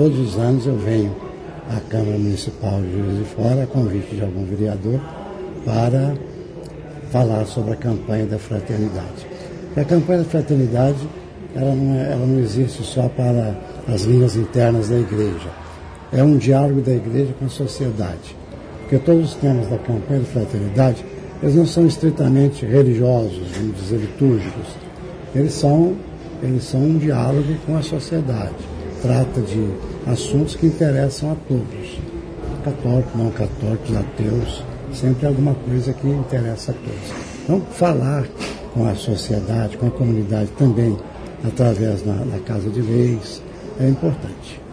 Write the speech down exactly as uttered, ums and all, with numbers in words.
todos os anos eu venho à Câmara Municipal de Juiz de Fora, a convite de algum vereador, para falar sobre a campanha da fraternidade. E a campanha da fraternidade, ela não, é, ela não existe só para as linhas internas da igreja. É um diálogo da igreja com a sociedade. Porque todos os temas da campanha da fraternidade, eles não são estritamente religiosos, vamos dizer, litúrgicos. Eles são, eles são um diálogo com a sociedade. Trata de assuntos que interessam a todos. Católicos, não católicos, ateus, sempre alguma coisa que interessa a todos. Então, falar com a sociedade, com a comunidade também, através da, da Casa de Leis, é importante.